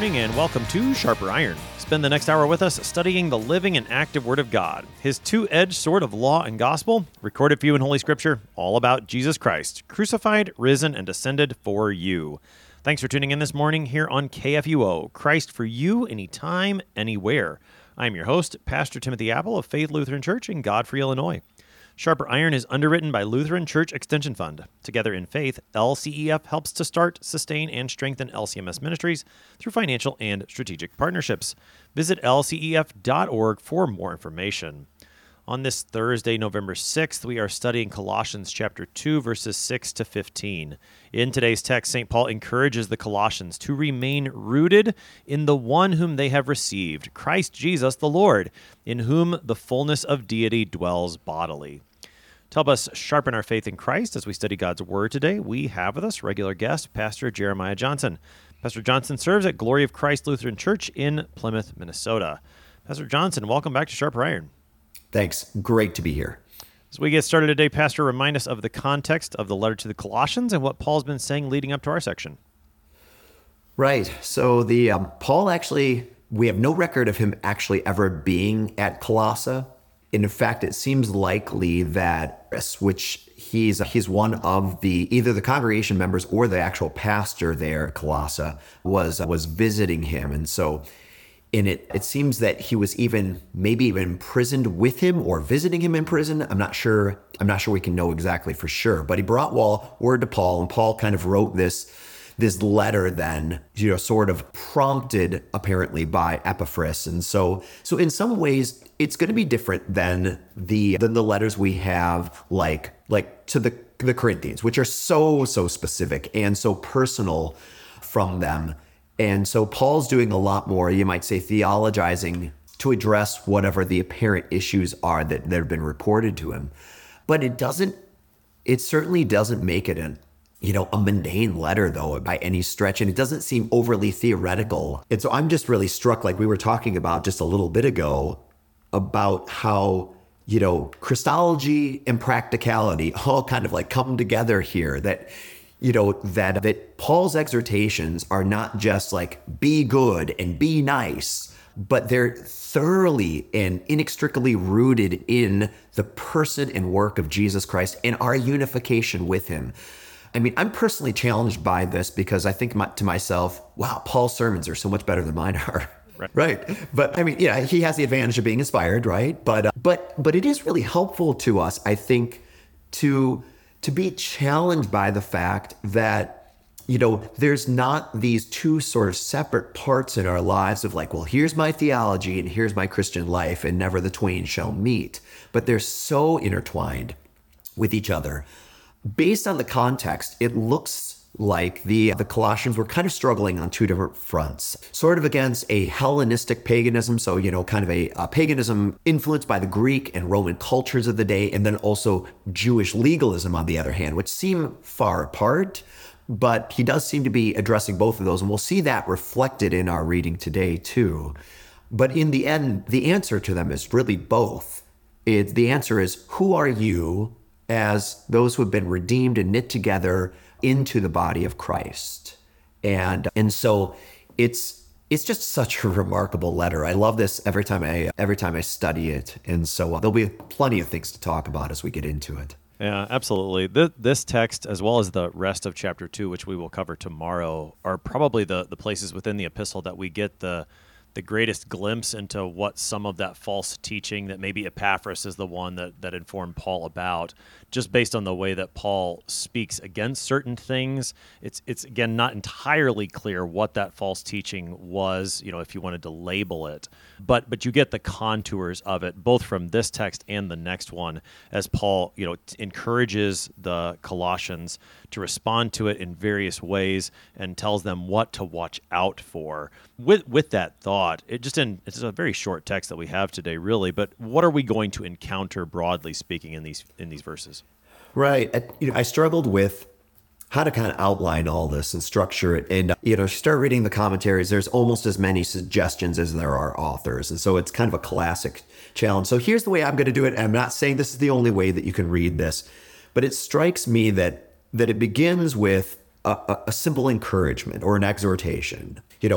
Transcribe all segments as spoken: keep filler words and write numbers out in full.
morning and welcome to Sharper Iron. Spend the next hour with us studying the living and active Word of God, His two-edged sword of law and gospel, recorded for you in Holy Scripture, all about Jesus Christ, crucified, risen, and ascended for you. Thanks for tuning in this morning here on K F U O, Christ for you, anytime, anywhere. I'm your host, Pastor Timothy Apple of Faith Lutheran Church in Godfrey, Illinois. Sharper Iron is underwritten by Lutheran Church Extension Fund. Together in Faith, L C E F helps to start, sustain, and strengthen L C M S ministries through financial and strategic partnerships. Visit L C E F dot org for more information. On this Thursday, November sixth, we are studying Colossians chapter two, verses six to fifteen. In today's text, Saint Paul encourages the Colossians to remain rooted in the one whom they have received, Christ Jesus the Lord, in whom the fullness of deity dwells bodily. To help us sharpen our faith in Christ as we study God's Word today, we have with us regular guest, Pastor Jeremiah Johnson. Pastor Johnson serves at Glory of Christ Lutheran Church in Plymouth, Minnesota. Pastor Johnson, welcome back to Sharper Iron. Thanks. Great to be here. As we get started today, Pastor, remind us of the context of the letter to the Colossians and what Paul's been saying leading up to our section. Right. So the um, Paul actually, we have no record of him actually ever being at Colossae. In fact, it seems likely that, which he's he's one of the either the congregation members or the actual pastor there at Colossae was was visiting him, and so in it it seems that he was even maybe even imprisoned with him or visiting him in prison. I'm not sure. I'm not sure we can know exactly for sure. But he brought word to Paul, and Paul kind of wrote this. This letter then, you know, sort of prompted apparently by Epaphras. And so so in some ways, it's going to be different than the than the letters we have like like to the, the Corinthians, which are so, so specific and so personal from them. And so Paul's doing a lot more, you might say, theologizing to address whatever the apparent issues are that, that have been reported to him. But it doesn't, it certainly doesn't make it an you know, a mundane letter, though, by any stretch, and it doesn't seem overly theoretical. And so I'm just really struck, like we were talking about just a little bit ago, about how, you know, Christology and practicality all kind of like come together here, that, you know, that, that Paul's exhortations are not just like, be good and be nice, but they're thoroughly and inextricably rooted in the person and work of Jesus Christ and our unification with him. I mean, I'm personally challenged by this because I think my, to myself, wow, Paul's sermons are so much better than mine are. Right. right. But I mean, yeah, he has the advantage of being inspired, right? But uh, but but it is really helpful to us, I think, to to be challenged by the fact that, you know, there's not these two sort of separate parts in our lives of like, well, here's my theology and here's my Christian life, and never the twain shall meet. But they're so intertwined with each other. Based on the context, it looks like the the Colossians were kind of struggling on two different fronts, sort of against a Hellenistic paganism, so, you know, kind of a, a paganism influenced by the Greek and Roman cultures of the day, and then also Jewish legalism on the other hand, which seem far apart, but he does seem to be addressing both of those, and we'll see that reflected in our reading today too. But in the end, the answer to them is really both. It, the answer is, who are you as those who have been redeemed and knit together into the body of Christ? And and so it's it's just such a remarkable letter. I love this every time I every time I study it. And so uh, there'll be plenty of things to talk about as we get into it. Yeah, absolutely. This, this text, as well as the rest of chapter two, which we will cover tomorrow, are probably the, the places within the epistle that we get the the greatest glimpse into what some of that false teaching that maybe Epaphras is the one that, that informed Paul about, just based on the way that Paul speaks against certain things. It's, it's again, not entirely clear what that false teaching was, you know, if you wanted to label it, but, but you get the contours of it, both from this text and the next one, as Paul, you know, t- encourages the Colossians to respond to it in various ways and tells them what to watch out for. With, with that thought, it just in, it's a very short text that we have today, really, but what are we going to encounter broadly speaking in these, in these verses? Right. I, you know, I struggled with how to kind of outline all this and structure it. And, uh, you know, start reading the commentaries, there's almost as many suggestions as there are authors. And so it's kind of a classic challenge. So here's the way I'm going to do it. I'm not saying this is the only way that you can read this, but it strikes me that that it begins with a, a, a simple encouragement or an exhortation. You know,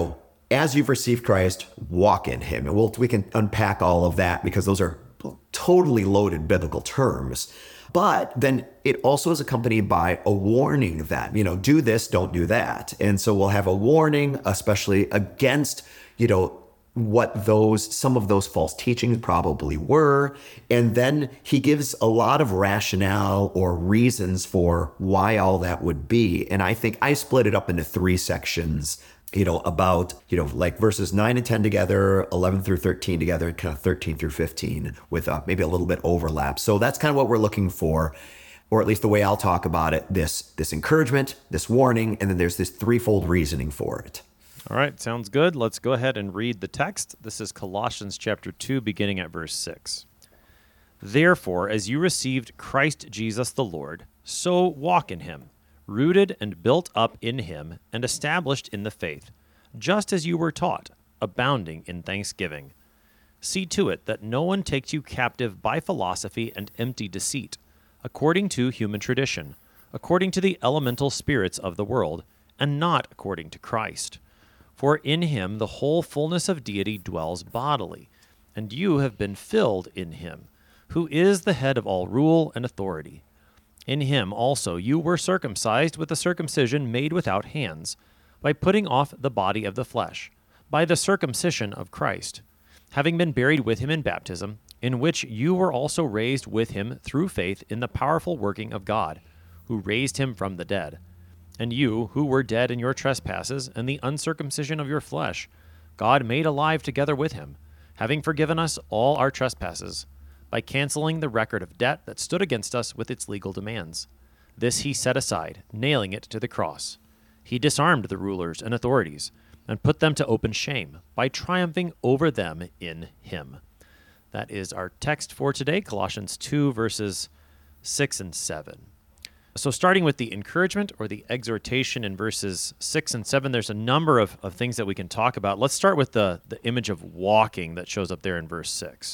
as you've received Christ, walk in him. And we'll, we can unpack all of that because those are totally loaded biblical terms. But then it also is accompanied by a warning that, you know, do this, don't do that. And so we'll have a warning, especially against, you know, what those, some of those false teachings probably were. And then he gives a lot of rationale or reasons for why all that would be. And I think I split it up into three sections, you know, about, you know, like verses nine and ten together, eleven through thirteen together, and kind of thirteen through fifteen with uh, maybe a little bit overlap. So that's kind of what we're looking for, or at least the way I'll talk about it, this, this encouragement, this warning, and then there's this threefold reasoning for it. All right, sounds good. Let's go ahead and read the text. This is Colossians chapter two, beginning at verse six. Therefore, as you received Christ Jesus the Lord, so walk in him, rooted and built up in him and established in the faith, just as you were taught, abounding in thanksgiving. See to it that no one takes you captive by philosophy and empty deceit, according to human tradition, according to the elemental spirits of the world, and not according to Christ. For in him the whole fullness of deity dwells bodily, and you have been filled in him, who is the head of all rule and authority. In him also you were circumcised with a circumcision made without hands, by putting off the body of the flesh, by the circumcision of Christ, having been buried with him in baptism, in which you were also raised with him through faith in the powerful working of God, who raised him from the dead. And you, who were dead in your trespasses and the uncircumcision of your flesh, God made alive together with him, having forgiven us all our trespasses, by canceling the record of debt that stood against us with its legal demands. This he set aside, nailing it to the cross. He disarmed the rulers and authorities, and put them to open shame, by triumphing over them in him. That is our text for today, Colossians two, verses six and seven. So starting with the encouragement or the exhortation in verses six and seven, there's a number of, of things that we can talk about. Let's start with the, the image of walking that shows up there in verse six.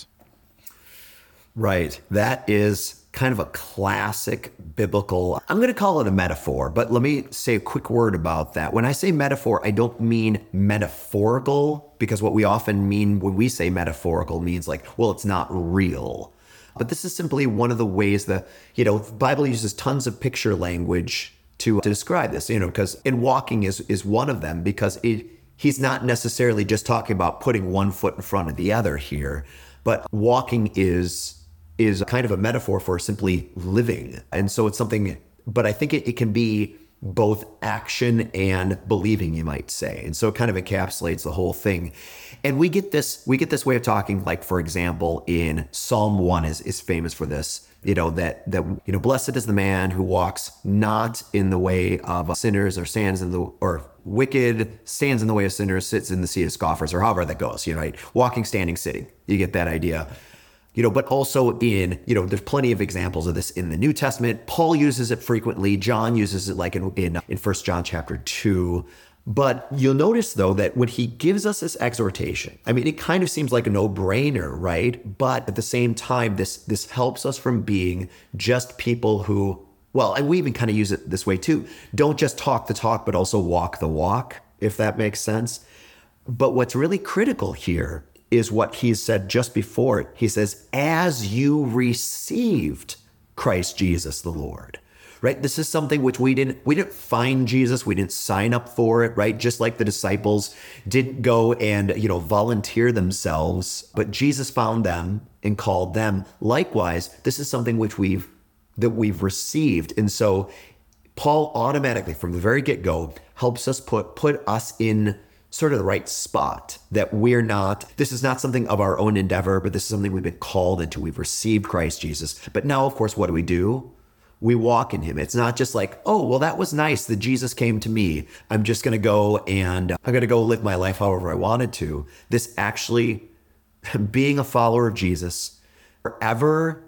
Right. That is kind of a classic biblical, I'm going to call it a metaphor, but let me say a quick word about that. When I say metaphor, I don't mean metaphorical, because what we often mean when we say metaphorical means like, well, it's not real. But this is simply one of the ways that, you know, the Bible uses tons of picture language to, to describe this, you know, because in walking is, is one of them, because it, he's not necessarily just talking about putting one foot in front of the other here, but walking is is kind of a metaphor for simply living. And so it's something, but I think it, it can be both action and believing, you might say. And so it kind of encapsulates the whole thing. And we get this, we get this way of talking, like, for example, in Psalm one is, is famous for this, you know, that, that, you know, blessed is the man who walks not in the way of sinners, or stands in the, or wicked, stands in the way of sinners, sits in the seat of scoffers, or however that goes, you know, right? Walking, standing, sitting. You get that idea. You know, but also in, you know, there's plenty of examples of this in the New Testament. Paul uses it frequently. John uses it like in, in, in First John chapter two. But you'll notice, though, that when he gives us this exhortation, I mean, it kind of seems like a no-brainer, right? But at the same time, this this helps us from being just people who, well, and we even kind of use it this way too. Don't just talk the talk, but also walk the walk, if that makes sense. But what's really critical here is what he said just before it. He says, as you received Christ Jesus the Lord, right? This is something which we didn't, we didn't find Jesus. We didn't sign up for it, right? Just like the disciples didn't go and, you know, volunteer themselves, but Jesus found them and called them. Likewise, this is something which we've, that we've received. And so Paul automatically from the very get-go helps us put, put us in sort of the right spot, that we're not, this is not something of our own endeavor, but this is something we've been called into. We've received Christ Jesus. But now, of course, what do we do? We walk in him. It's not just like, oh, well, that was nice that Jesus came to me. I'm just going to go and I'm going to go live my life however I wanted to. This actually, being a follower of Jesus forever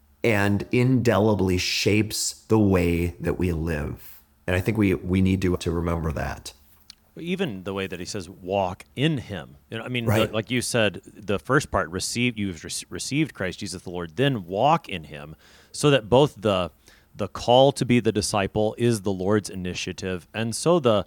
and indelibly shapes the way that we live. And I think we, we need to, to remember that. Even the way that he says, walk in him. You know, I mean, right. the, like you said, the first part, receive, you've re- received Christ Jesus the Lord, then walk in him, so that both the the call to be the disciple is the Lord's initiative, and so the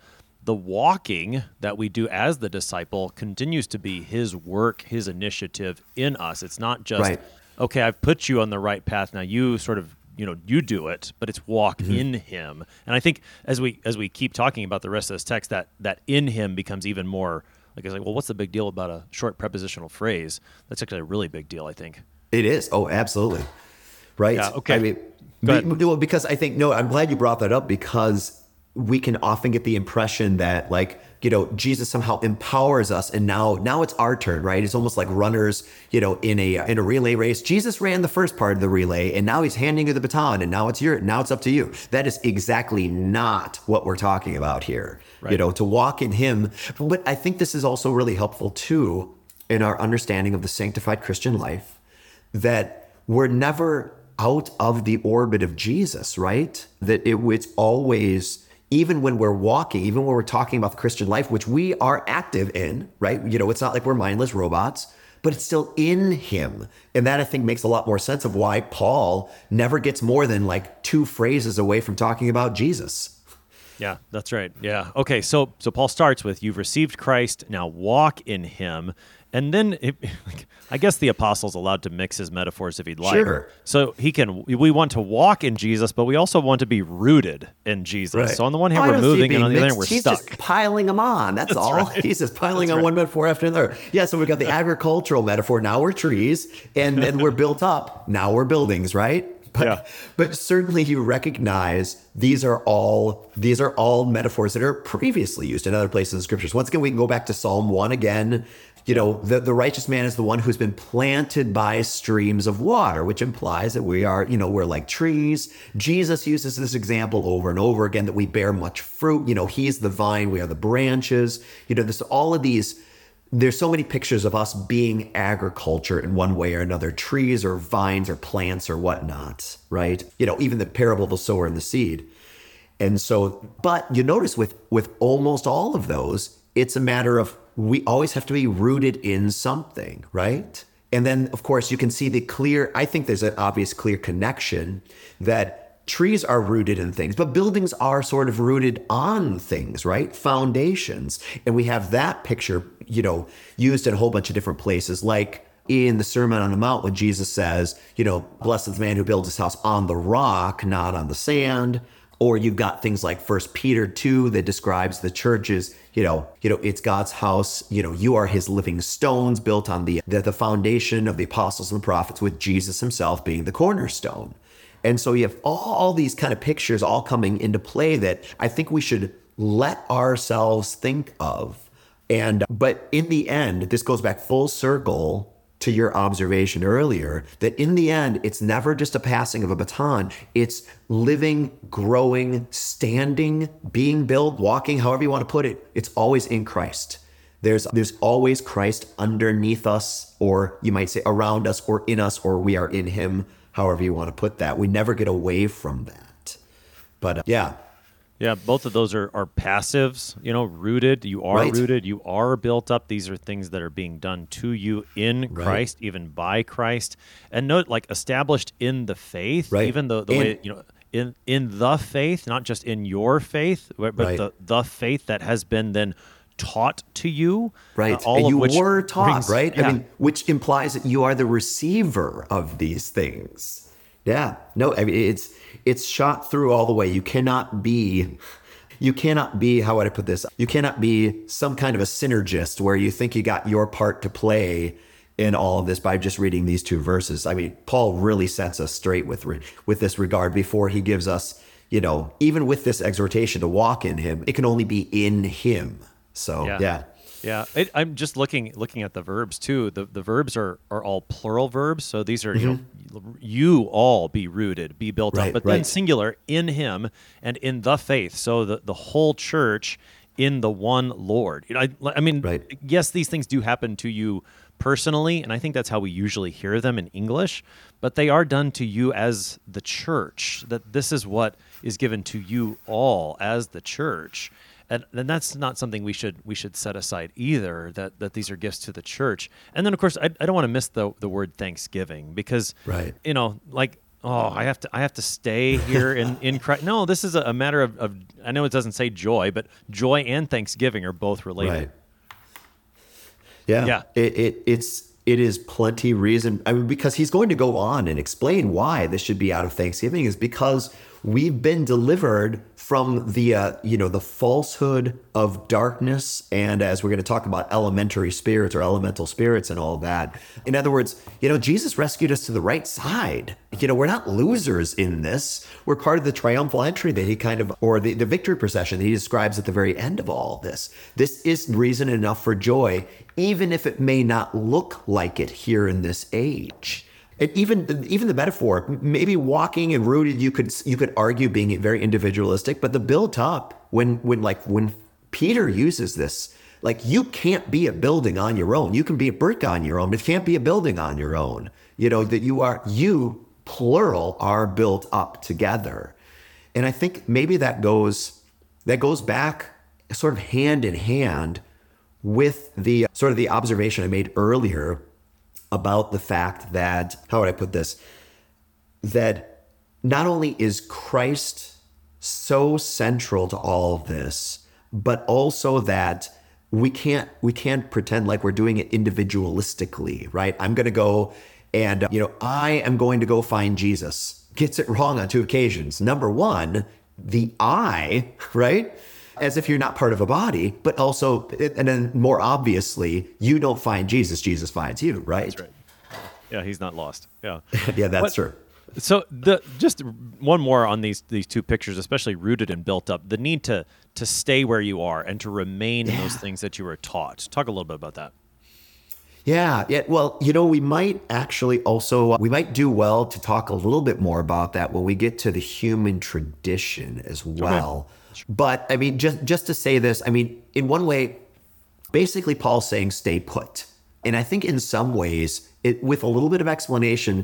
the walking that we do as the disciple continues to be his work, his initiative in us. It's not just, Right. okay, I've put you on the right path. Now you sort of, you know, you do it, but it's walk Mm-hmm. in him. And I think as we as we keep talking about the rest of this text, that that in him becomes even more like, it's like, well, what's the big deal about a short prepositional phrase? That's actually a really big deal, I think. It is. Oh, absolutely. Right. Yeah, okay. I mean, Go ahead. be- well, because I think, no, I'm glad you brought that up, because we can often get the impression that, like, you know, Jesus somehow empowers us, and now now it's our turn, right? It's almost like runners, you know, in a in a relay race. Jesus ran the first part of the relay, and now he's handing you the baton, and now it's your now it's up to you. That is exactly not what we're talking about here. Right. You know, to walk in him. But I think this is also really helpful too in our understanding of the sanctified Christian life, that we're never out of the orbit of Jesus, right? That it, it's always, even when we're walking, even when we're talking about the Christian life, which we are active in, right? You know, it's not like we're mindless robots, but it's still in him. And that, I think, makes a lot more sense of why Paul never gets more than like two phrases away from talking about Jesus. Yeah, that's right. Yeah. Okay, so so Paul starts with, you've received Christ, now walk in him. And then it, I guess the apostle's allowed to mix his metaphors if he'd like. Sure. So he can. We want to walk in Jesus, but we also want to be rooted in Jesus. Right. So on the one hand, I we're don't see it moving, and being on the other hand, mixed. we're He's stuck. just piling them on. That's, all. right. He's just piling That's on right. one metaphor after another. Yeah, so we've got the agricultural metaphor. Now we're trees, and then we're built up. Now we're buildings, right? But, Yeah. but certainly you recognize these are all these are all metaphors that are previously used in other places in the scriptures. Once again, we can go back to Psalm one again. You know, the, the righteous man is the one who's been planted by streams of water, which implies that we are, you know, we're like trees. Jesus uses this example over and over again, that we bear much fruit. You know, he's the vine, we are the branches. You know, there's all of these. There's so many pictures of us being agriculture in one way or another, trees or vines or plants or whatnot, right? You know, even the parable of the sower and the seed. And so, but you notice with, with almost all of those, it's a matter of, we always have to be rooted in something, right? And then, of course, you can see the clear, I think there's an obvious clear connection that trees are rooted in things, but buildings are sort of rooted on things, right? Foundations. And we have that picture, you know, used in a whole bunch of different places, like in the Sermon on the Mount, when Jesus says, you know, blessed is the man who builds his house on the rock, not on the sand. Or you've got things like First Peter two that describes the churches, you know, you know, it's God's house, you know, you are his living stones built on the, the, the foundation of the apostles and the prophets, with Jesus himself being the cornerstone. And so you have all, all these kind of pictures all coming into play that I think we should let ourselves think of. And, but in the end, this goes back full circle to your observation earlier, that in the end, it's never just a passing of a baton. It's living, growing, standing, being built, walking, however you want to put it. It's always in Christ. There's, there's always Christ underneath us, or you might say around us, or in us, or we are in him, however you want to put that. We never get away from that. But uh, yeah. Yeah, both of those are, are passives, you know, rooted. You are Right. rooted. You are built up. These are things that are being done to you in Right. Christ, even by Christ. And note, like, established in the faith, Right. even the, the And- way, you know, in in the faith, not just in your faith, but Right. the, the faith that has been then taught to you. Right. uh, all and of you which were taught, brings- right? Yeah. I mean, which implies that you are the receiver of these things. Yeah. No, I mean, it's, it's shot through all the way. You cannot be, you cannot be, how would I put this? You cannot be some kind of a synergist where you think you got your part to play in all of this by just reading these two verses. I mean, Paul really sets us straight with, re- with this regard before he gives us, you know, even with this exhortation to walk in him, it can only be in him. So, Yeah. yeah. Yeah, it, I'm just looking looking at the verbs too. The the verbs are, are all plural verbs, so these are you know you all be rooted, be built Mm-hmm. Right, up, but then right. singular in Him and in the faith. So the the whole church in the one Lord. You know, I, I mean, Right. yes, these things do happen to you personally, and I think that's how we usually hear them in English. But they are done to you as the church. That this is what is given to you all as the church. And, and that's not something we should we should set aside either, that, that these are gifts to the church. And then, of course, I, I don't want to miss the, the word thanksgiving because, Right. you know, like oh, I have to, I have to stay here in, in Christ. No, this is a, a matter of, of, I know it doesn't say joy, but joy and thanksgiving are both related. Right. Yeah. Yeah. It, it it's it is plenty reason. I mean, because he's going to go on and explain why this should be out of thanksgiving is because we've been delivered from the uh, you know the falsehood of darkness, and as we're going to talk about elementary spirits or elemental spirits and all that. In other words, you know, Jesus rescued us to the right side. You know, we're not losers in this. We're part of the triumphal entry that he kind of, or the, the victory procession that he describes at the very end of all this. This is reason enough for joy, even if it may not look like it here in this age. And even even the metaphor, maybe walking and rooted, you could you could argue being very individualistic, but the built up when when like when Peter uses this, like you can't be a building on your own. You can be a brick on your own, but you can't be a building on your own. You know that you are you plural are built up together, and I think maybe that goes that goes back sort of hand in hand with the sort of the observation I made earlier about the fact that, how would I put this, that not only is Christ so central to all of this, but also that we can't we can't pretend like we're doing it individualistically, right? I'm going to go and, you know, I am going to go find Jesus. Gets it wrong on two occasions. Number one, the I, right? As if you're not part of a body, but also, and then more obviously, you don't find Jesus, Jesus finds you, right? That's right. Yeah, he's not lost. Yeah. Yeah, that's But- true. So the just one more on these these two pictures, especially rooted and built up, the need to to stay where you are and to remain in those Yeah. things that you were taught. Talk a little bit about that. Yeah, yeah. Well, you know, we might actually also, we might do well to talk a little bit more about that when we get to the human tradition as well. But I mean, just just to say this, I mean, in one way, basically Paul's saying stay put. And I think in some ways, it with a little bit of explanation,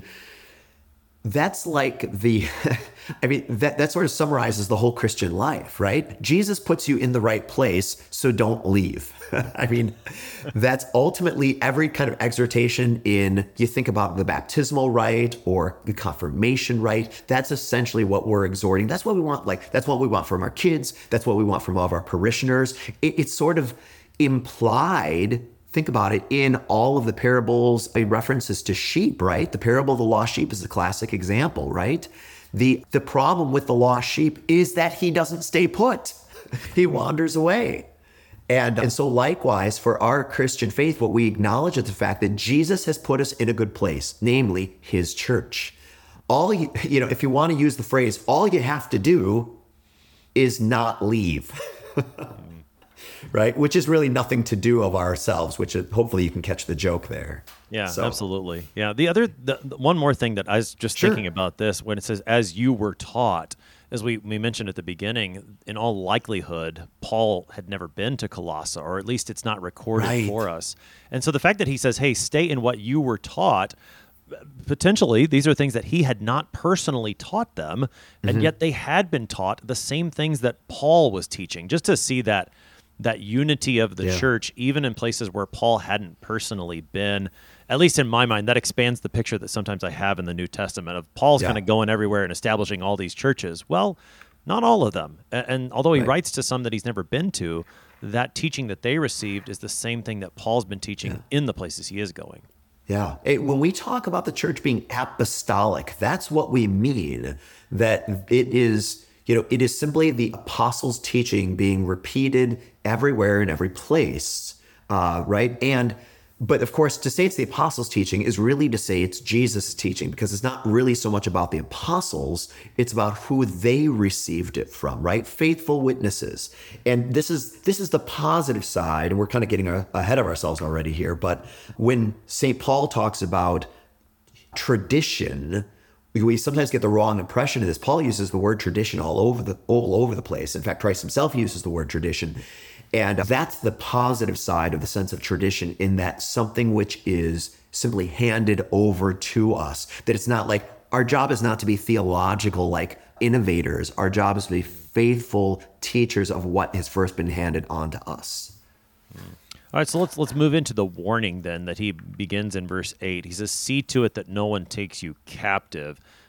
that's like the, I mean, that, that sort of summarizes the whole Christian life, right? Jesus puts you in the right place, so don't leave. I mean, that's ultimately every kind of exhortation in, you think about the baptismal rite or the confirmation rite, that's essentially what we're exhorting. That's what we want, like, that's what we want from our kids. That's what we want from all of our parishioners. It, it's sort of implied, think about it, in all of the parables, uh, references to sheep, right? The parable of the lost sheep is a classic example, right? The the problem with the lost sheep is that he doesn't stay put. He wanders away. And, and so likewise, for our Christian faith, what we acknowledge is the fact that Jesus has put us in a good place, namely his church. All you, you know, if you want to use the phrase, all you have to do is not leave. Right? Which is really nothing to do of ourselves, which is, hopefully you can catch the joke there. Yeah, So- absolutely. Yeah. The other, the, the one more thing that I was just Sure. thinking about this, when it says, as you were taught, as we, we mentioned at the beginning, in all likelihood, Paul had never been to Colossae, or at least it's not recorded Right. for us. And so the fact that he says, hey, stay in what you were taught, potentially these are things that he had not personally taught them, and Mm-hmm. yet they had been taught the same things that Paul was teaching, just to see that that unity of the Yeah. church, even in places where Paul hadn't personally been. At least in my mind, that expands the picture that sometimes I have in the New Testament of Paul's Yeah. kind of going everywhere and establishing all these churches. Well, not all of them. A- And although he Right. writes to some that he's never been to, that teaching that they received is the same thing that Paul's been teaching in the places he is going. Yeah. It- when we talk about the church being apostolic, that's what we mean. That it is, you know, it is simply the apostles' teaching being repeated everywhere in every place, uh, right? And, but of course, to say it's the apostles' teaching is really to say it's Jesus' teaching, because it's not really so much about the apostles, it's about who they received it from, right? Faithful witnesses. And this is this is the positive side, and we're kind of getting a, ahead of ourselves already here, but when Saint Paul talks about tradition, we sometimes get the wrong impression of this. Paul uses the word tradition all over the all over the place. In fact, Christ himself uses the word tradition. And that's the positive side of the sense of tradition, in that something which is simply handed over to us. That it's not like, our job is not to be theological like innovators. Our job is to be faithful teachers of what has first been handed on to us. All right, so let's let's move into the warning then that he begins in verse eight. He says, "See to it that no one takes you captive."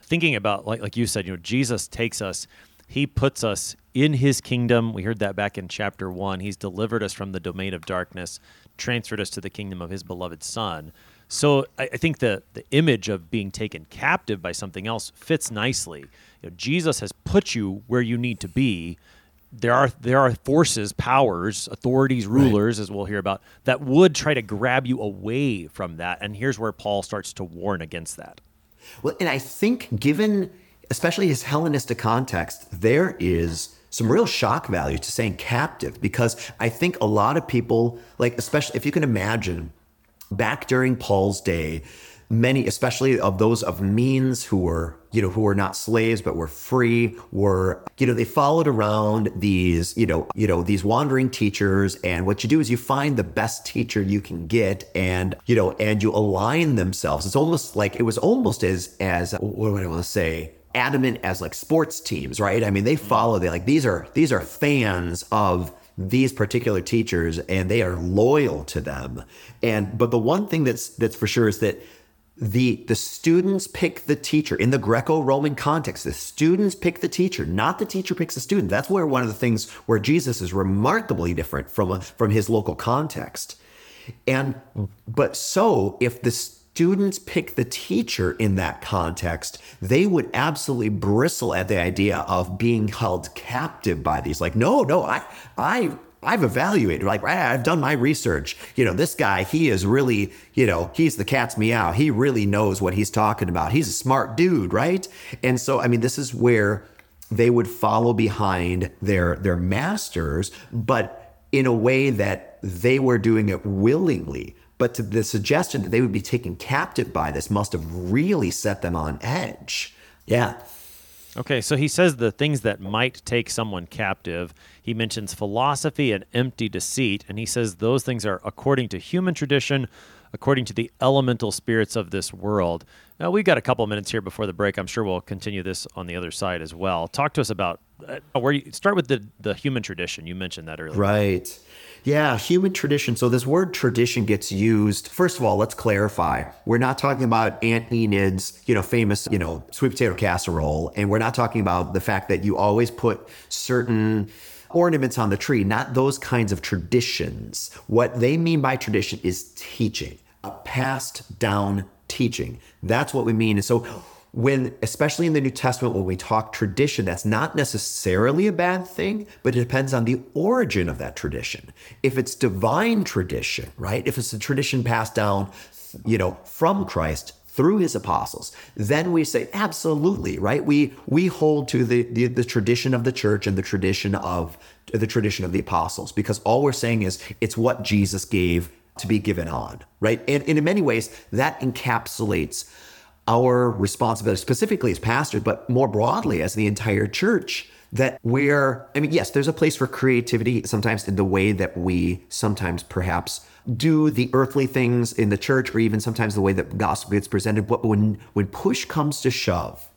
thinking about, like like you said, you know, Jesus takes us, he puts us in his kingdom. We heard that back in chapter one. He's delivered us from the domain of darkness, transferred us to the kingdom of his beloved Son. So I, I think the the image of being taken captive by something else fits nicely. You know, Jesus has put you where you need to be. There are there are forces, powers, authorities, rulers, right, as we'll hear about, that would try to grab you away from that. And here's where Paul starts to warn against that. Well, and I think given, especially his Hellenistic context, there is some real shock value to saying captive, because I think a lot of people, like, especially if you can imagine, back during Paul's day, many, especially of those of means who were, you know, who were not slaves but were free, were, you know, they followed around these, you know, you know, these wandering teachers. And what you do is you find the best teacher you can get, and, you know, and you align themselves. It's almost like, it was almost as, as, what do I want to say? adamant as like sports teams, right? I mean, they follow, they like, these are, these are fans of these particular teachers, and they are loyal to them. And, but the one thing that's, that's for sure is that the, the students pick the teacher. In the Greco-Roman context, the students pick the teacher, not the teacher picks the student. That's where one of the things where Jesus is remarkably different from, a, from his local context. And, but so if the students pick the teacher in that context, they would absolutely bristle at the idea of being held captive by these. Like, no, no, I, I, I've evaluated, like, I've done my research. You know, this guy, he is really, you know, he's the cat's meow. He really knows what he's talking about. He's a smart dude, right? And so, I mean, this is where they would follow behind their, their masters, but in a way that they were doing it willingly. But to the suggestion that they would be taken captive by this must have really set them on edge. Yeah. Okay, so he says the things that might take someone captive. He mentions philosophy and empty deceit, and he says those things are according to human tradition, according to the elemental spirits of this world. Now, we've got a couple of minutes here before the break. I'm sure we'll continue this on the other side as well. Talk to us about uh, where you start with the, the human tradition. You mentioned that earlier. Right. Yeah, human tradition. So this word tradition gets used. First of all, let's clarify. We're not talking about Aunt Enid's, you know, famous, you know, sweet potato casserole. And we're not talking about the fact that you always put certain ornaments on the tree, not those kinds of traditions. What they mean by tradition is teaching, a passed down teaching. That's what we mean. And so when, especially in the New Testament, when we talk tradition, that's not necessarily a bad thing, but it depends on the origin of that tradition. If it's divine tradition, right? If it's a tradition passed down, you know, from Christ through his apostles, then we say, absolutely, right? We we hold to the, the, the tradition of the church and the tradition of the tradition of the apostles, because all we're saying is it's what Jesus gave to be given on, right? And, and in many ways, that encapsulates our responsibility, specifically as pastors, but more broadly as the entire church, that we're, I mean, yes, there's a place for creativity sometimes in the way that we sometimes perhaps do the earthly things in the church, or even sometimes the way that the gospel gets presented. But when, when push comes to shove,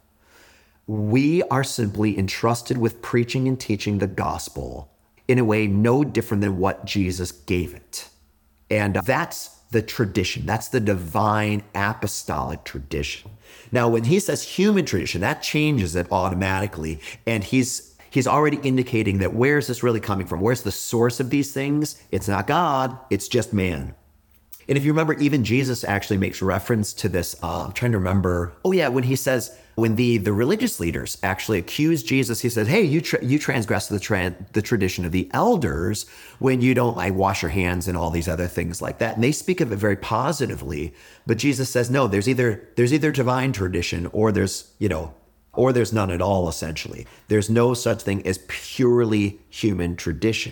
we are simply entrusted with preaching and teaching the gospel in a way no different than what Jesus gave it. And that's the tradition. That's the divine apostolic tradition. Now, when he says human tradition, that changes it automatically. And he's he's already indicating that where is this really coming from? Where's the source of these things? It's not God, it's just man. And if you remember, even Jesus actually makes reference to this. Uh, I'm trying to remember. Oh yeah, when he says, when the, the religious leaders actually accuse Jesus, he says, hey, you tra- you transgress the, tra- the tradition of the elders when you don't like wash your hands and all these other things like that. And they speak of it very positively. But Jesus says, no, there's either there's either divine tradition or there's, you know, or there's none at all, essentially. There's no such thing as purely human tradition.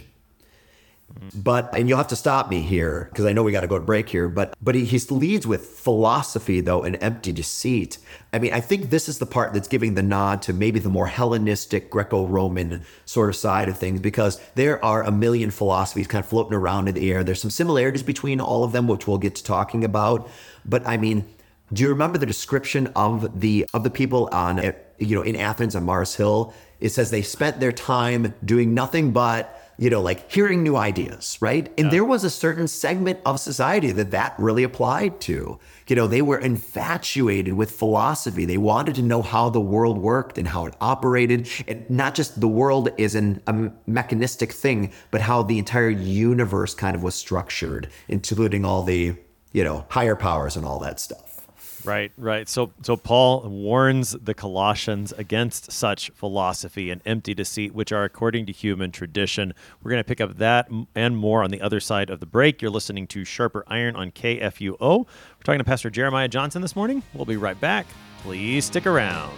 But, and you'll have to stop me here because I know we got to go to break here, but but he, he leads with philosophy, though, and empty deceit. I mean, I think this is the part that's giving the nod to maybe the more Hellenistic, Greco-Roman sort of side of things, because there are a million philosophies kind of floating around in the air. There's some similarities between all of them, which we'll get to talking about. But I mean, do you remember the description of the of the people on, you know, in Athens on Mars Hill? It says they spent their time doing nothing but you know, like hearing new ideas, right? And Yeah. there was a certain segment of society that that really applied to. You know, they were infatuated with philosophy. They wanted to know how the world worked and how it operated. And not just the world is an, a mechanistic thing, but how the entire universe kind of was structured, including all the, you know, higher powers and all that stuff. Right, right. So, so Paul warns the Colossians against such philosophy and empty deceit, which are according to human tradition. We're going to pick up that and more on the other side of the break. You're listening to Sharper Iron on K F U O. We're talking to Pastor Jeremiah Johnson this morning. We'll be right back. Please stick around.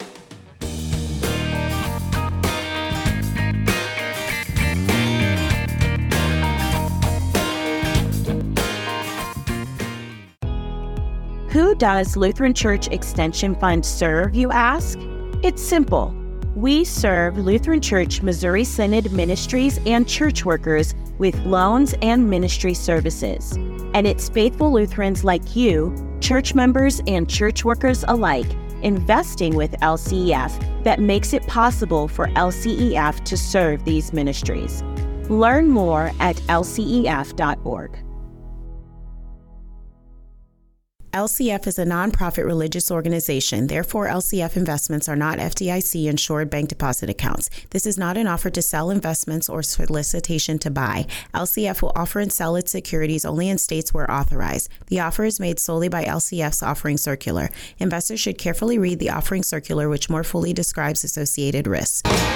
Who does Lutheran Church Extension Fund serve, you ask? It's simple. We serve Lutheran Church Missouri Synod ministries and church workers with loans and ministry services. And it's faithful Lutherans like you, church members and church workers alike, investing with L C E F that makes it possible for L C E F to serve these ministries. Learn more at L C E F dot org. L C F is a nonprofit religious organization. Therefore, L C F investments are not F D I C-insured bank deposit accounts. This is not an offer to sell investments or solicitation to buy. L C F will offer and sell its securities only in states where authorized. The offer is made solely by L C F's offering circular. Investors should carefully read the offering circular, which more fully describes associated risks.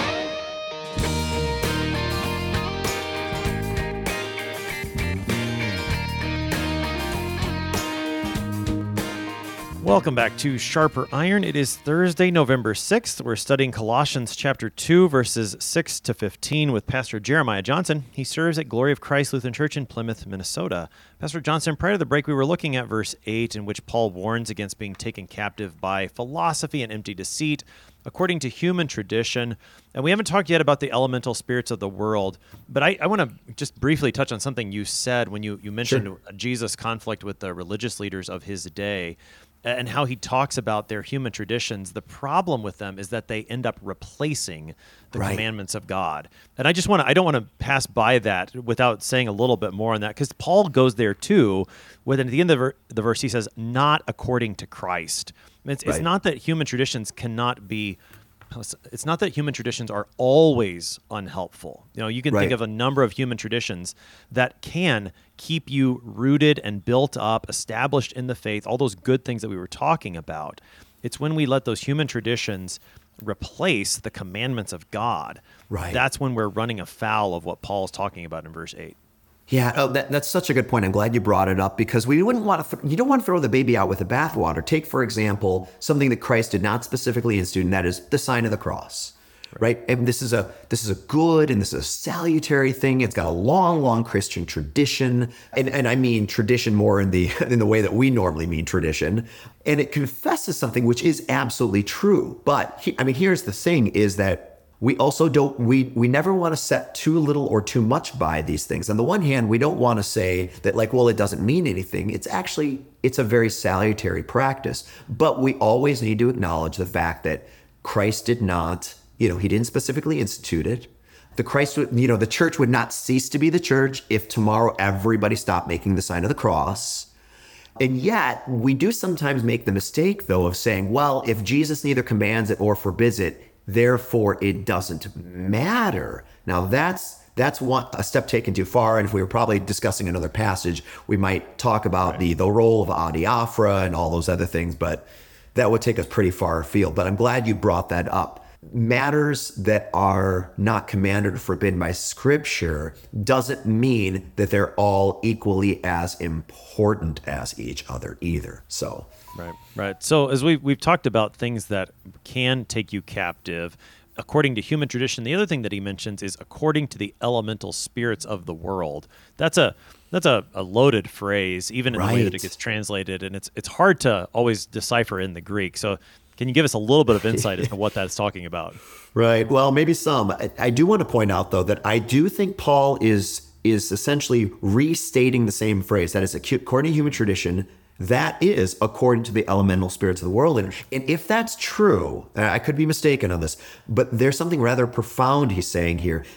Welcome back to Sharper Iron. It is Thursday, November sixth. We're studying Colossians chapter two, verses six to fifteen with Pastor Jeremiah Johnson. He serves at Glory of Christ Lutheran Church in Plymouth, Minnesota. Pastor Johnson, prior to the break, we were looking at verse eight, in which Paul warns against being taken captive by philosophy and empty deceit, according to human tradition. And we haven't talked yet about the elemental spirits of the world, but I, I want to just briefly touch on something you said when you, you mentioned sure. Jesus' conflict with the religious leaders of his day, and how he talks about their human traditions. The problem with them is that they end up replacing the right. commandments of God. And I just want to, I don't want to pass by that without saying a little bit more on that, because Paul goes there too, when at the end of the, ver- the verse, he says, not according to Christ. It's, right. it's not that human traditions cannot be, it's not that human traditions are always unhelpful. You know, you can right. think of a number of human traditions that can keep you rooted and built up, established in the faith, all those good things that we were talking about. It's when we let those human traditions replace the commandments of God. Right. That's when we're running afoul of what Paul's talking about in verse eight. Yeah, oh, that, that's such a good point. I'm glad you brought it up, because we wouldn't want to. Th- you don't want to throw the baby out with the bathwater. Take, for example, something that Christ did not specifically institute, and that is the sign of the cross, right? And this is a this is a good and this is a salutary thing. It's got a long, long Christian tradition, and and I mean tradition more in the in the way that we normally mean tradition. And it confesses something which is absolutely true. But he, I mean, here's the thing: is that we also don't, we, we never want to set too little or too much by these things. On the one hand, we don't want to say that like, well, it doesn't mean anything. It's actually, it's a very salutary practice, but we always need to acknowledge the fact that Christ did not, you know, he didn't specifically institute it. The Christ, would, you know, the church would not cease to be the church if tomorrow everybody stopped making the sign of the cross. And yet we do sometimes make the mistake though of saying, well, if Jesus neither commands it or forbids it, therefore, it doesn't matter. Now, that's that's one a step taken too far. And if we were probably discussing another passage, we might talk about right. the the role of adiaphora and all those other things. But that would take us pretty far afield. But I'm glad you brought that up. Matters that are not commanded or forbidden by Scripture doesn't mean that they're all equally as important as each other either. So. Right, right. So as we've, we've talked about things that can take you captive, according to human tradition, the other thing that he mentions is according to the elemental spirits of the world. That's a that's a, a loaded phrase, even in right. the way that it gets translated, and it's it's hard to always decipher in the Greek. So can you give us a little bit of insight into what that's talking about? Right. Well, maybe some. I, I do want to point out, though, that I do think Paul is is essentially restating the same phrase. That is, according to human tradition, that is according to the elemental spirits of the world. And, and if that's true, I could be mistaken on this, but there's something rather profound he's saying here, that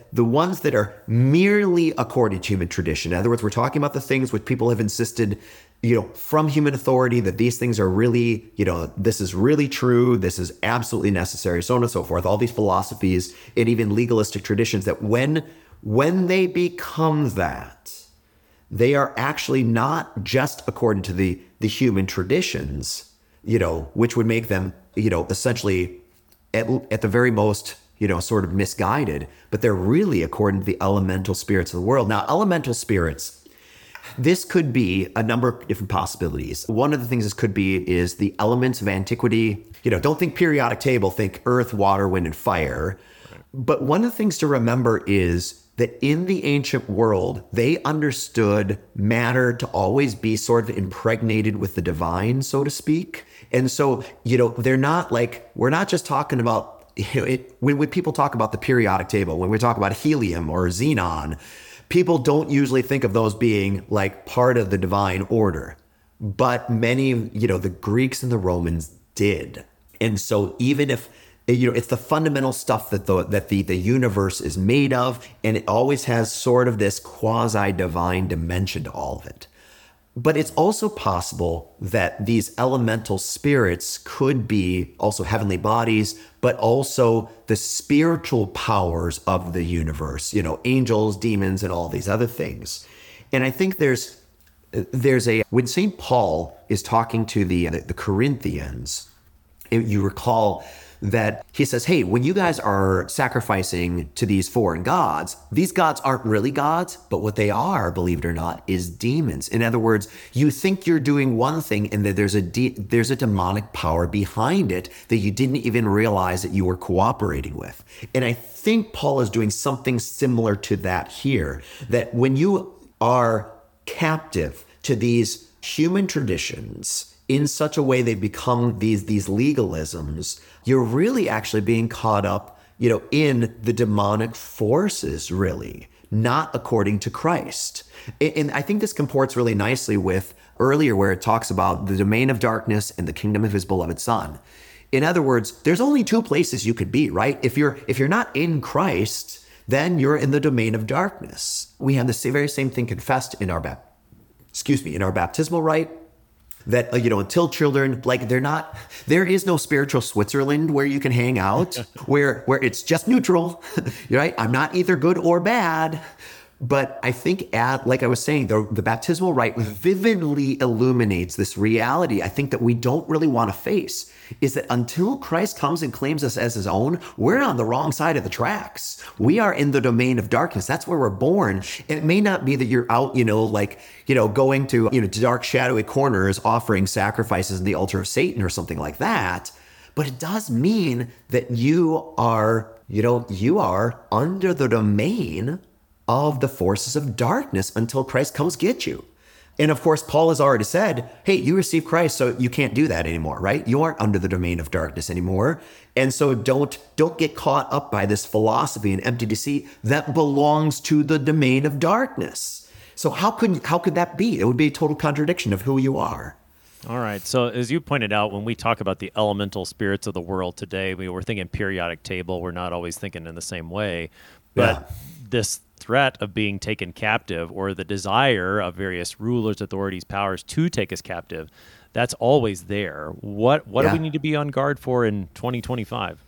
the ones that are merely according to human tradition, in other words, we're talking about the things which people have insisted, you know, from human authority, that these things are really, you know, this is really true, this is absolutely necessary, so on and so forth, all these philosophies and even legalistic traditions, that when, when they become that, they are actually not just according to the, the human traditions, you know, which would make them, you know, essentially at, at the very most, you know, sort of misguided, but they're really according to the elemental spirits of the world. Now, elemental spirits, this could be a number of different possibilities. One of the things this could be is the elements of antiquity. You know, don't think periodic table, think earth, water, wind, and fire. Right. But one of the things to remember is that in the ancient world, they understood matter to always be sort of impregnated with the divine, so to speak. And so, you know, they're not like, we're not just talking about, you know, it, when, when people talk about the periodic table, when we talk about helium or xenon, people don't usually think of those being like part of the divine order. But many, you know, the Greeks and the Romans did. And so even if, you know, it's the fundamental stuff that the that the, the universe is made of, and it always has sort of this quasi-divine dimension to all of it. But it's also possible that these elemental spirits could be also heavenly bodies, but also the spiritual powers of the universe, you know, angels, demons, and all these other things. And I think there's there's a, when Saint Paul is talking to the, the, the Corinthians, you recall that he says, hey, when you guys are sacrificing to these foreign gods, these gods aren't really gods, but what they are, believe it or not, is demons. In other words, you think you're doing one thing and that there's a de- there's a demonic power behind it that you didn't even realize that you were cooperating with. And I think Paul is doing something similar to that here, that when you are captive to these human traditions in such a way they become these these legalisms, you're really actually being caught up, you know, in the demonic forces, really, not according to Christ. And I think this comports really nicely with earlier where it talks about the domain of darkness and the kingdom of his beloved Son. In other words, there's only two places you could be, right? If you're if you're not in Christ, then you're in the domain of darkness. We have the very same thing confessed in our bap- excuse me, in our baptismal rite. That, uh, you know, until children, like they're not, there is no spiritual Switzerland where you can hang out, where where it's just neutral, right? I'm not either good or bad. But I think, at, like I was saying, the, the baptismal rite vividly illuminates this reality I think that we don't really want to face, is that until Christ comes and claims us as his own, we're on the wrong side of the tracks. We are in the domain of darkness. That's where we're born. And it may not be that you're out, you know, like, you know, going to, you know, dark, shadowy corners, offering sacrifices in the altar of Satan or something like that. But it does mean that you are, you know, you are under the domain of the forces of darkness until Christ comes get you. And of course, Paul has already said, hey, you receive Christ, so you can't do that anymore, right? You aren't under the domain of darkness anymore. And so don't, don't get caught up by this philosophy and empty deceit that belongs to the domain of darkness. So how could, how could that be? It would be a total contradiction of who you are. All right. So as you pointed out, when we talk about the elemental spirits of the world today, we were thinking periodic table. We're not always thinking in the same way. But yeah. This threat of being taken captive, or the desire of various rulers, authorities, powers to take us captive, that's always there. What what yeah. do we need to be on guard for in twenty twenty-five?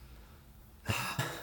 I,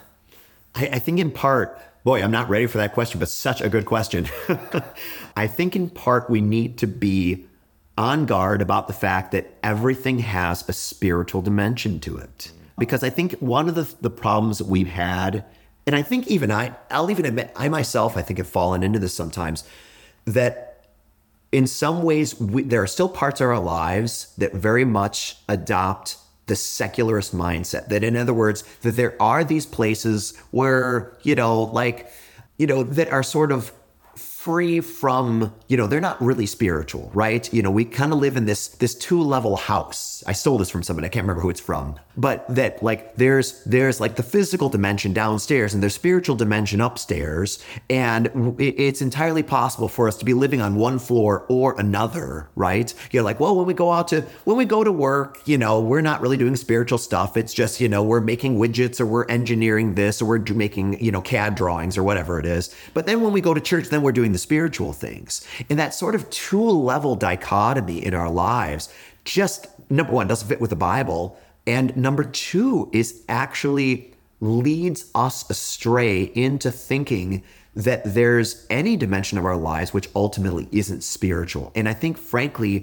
I think in part, boy, I'm not ready for that question, but such a good question. I think in part we need to be on guard about the fact that everything has a spiritual dimension to it. Because I think one of the, the problems that we've had, and I think even I, I'll even admit, I myself, I think have fallen into this sometimes, that in some ways, we, there are still parts of our lives that very much adopt the secularist mindset. That in other words, that there are these places where, you know, like, you know, that are sort of free from, you know, they're not really spiritual, right? You know, we kind of live in this, this two level house. I stole this from somebody, I can't remember who it's from, but that like there's there's like the physical dimension downstairs and there's spiritual dimension upstairs, and it's entirely possible for us to be living on one floor or another, right? You're like, well, when we go out to when we go to work, you know, we're not really doing spiritual stuff. It's just, you know, we're making widgets or we're engineering this or we're making, you know, C A D drawings or whatever it is. But then when we go to church, then we're doing the spiritual things. And that sort of two-level dichotomy in our lives just, number one, doesn't fit with the Bible. And number two is actually leads us astray into thinking that there's any dimension of our lives which ultimately isn't spiritual. And I think, frankly,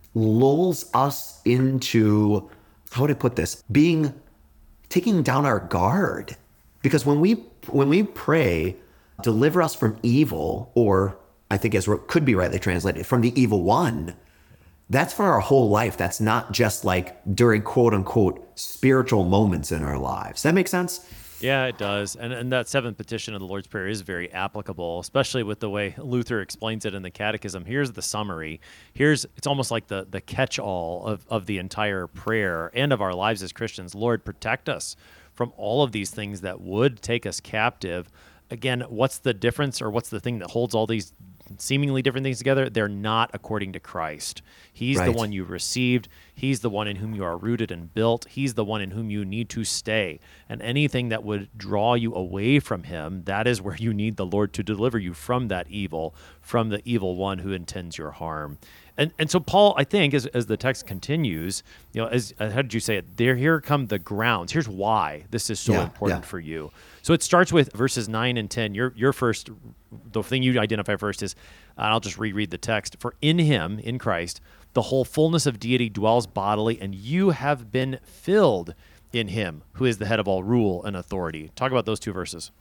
lulls us into, how would I put this, being, taking down our guard. Because when we when we pray, deliver us from evil, or I think as could be rightly translated, from the evil one, that's for our whole life. That's not just like during quote unquote spiritual moments in our lives. Does that make sense? Yeah, it does. And and that seventh petition of the Lord's Prayer is very applicable, especially with the way Luther explains it in the Catechism. Here's the summary. Here's, it's almost like the, the catch-all of, of the entire prayer and of our lives as Christians. Lord, protect us from all of these things that would take us captive. Again, what's the difference, or what's the thing that holds all these seemingly different things together? They're not according to Christ. He's right. the one you received. He's the one in whom you are rooted and built. He's the one in whom you need to stay. And anything that would draw you away from him, that is where you need the Lord to deliver you from that evil, from the evil one who intends your harm. And and so Paul, I think, as as the text continues, you know, as how did you say it? There, here come the grounds. Here's why this is so yeah, important yeah. for you. So it starts with verses nine and ten. Your your first, the thing you identify first is, uh, I'll just reread the text. For in him, in Christ, the whole fullness of deity dwells bodily, and you have been filled in him, who is the head of all rule and authority. Talk about those two verses.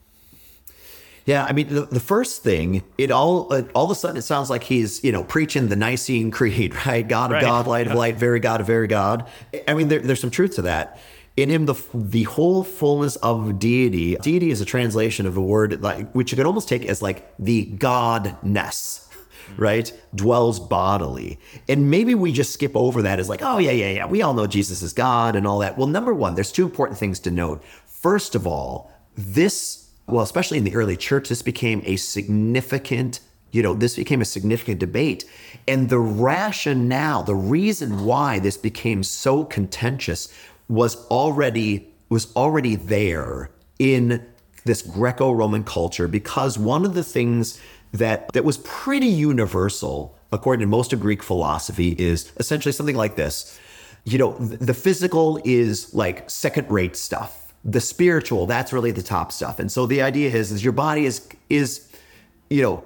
Yeah, I mean, the, the first thing, it all uh, all of a sudden it sounds like he's, you know, preaching the Nicene Creed, right? God of right. God, light of light, very God of very God. I mean, there, there's some truth to that. In him, the the whole fullness of deity. Deity is a translation of the word, like, which you could almost take as like the godness, right? Dwells bodily. And maybe we just skip over that as like, oh, yeah, yeah, yeah. We all know Jesus is God and all that. Well, number one, there's two important things to note. First of all, this, well, especially in the early church, this became a significant, you know, this became a significant debate. And the rationale, the reason why this became so contentious was already was already there in this Greco-Roman culture, because one of the things that that was pretty universal, according to most of Greek philosophy, is essentially something like this. You know, the physical is like second-rate stuff. The spiritual, that's really the top stuff. And so the idea is, is your body is is, you know,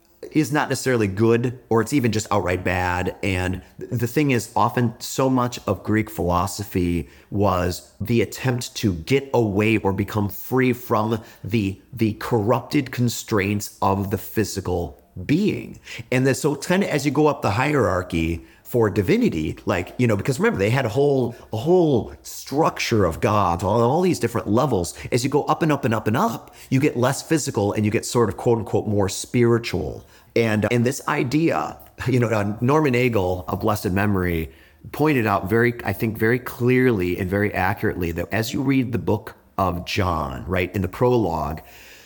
is not necessarily good, or it's even just outright bad. And the thing is, often so much of Greek philosophy was the attempt to get away or become free from the the corrupted constraints of the physical being. And then, so kind of as you go up the hierarchy for divinity, like, you know, because remember, they had a whole a whole structure of gods, all, all these different levels. As you go up and up and up and up, you get less physical and you get sort of quote unquote more spiritual. And and this idea, you know, uh, Norman Nagel, of blessed memory, pointed out very, I think, very clearly and very accurately that as you read the book of John, right, in the prologue,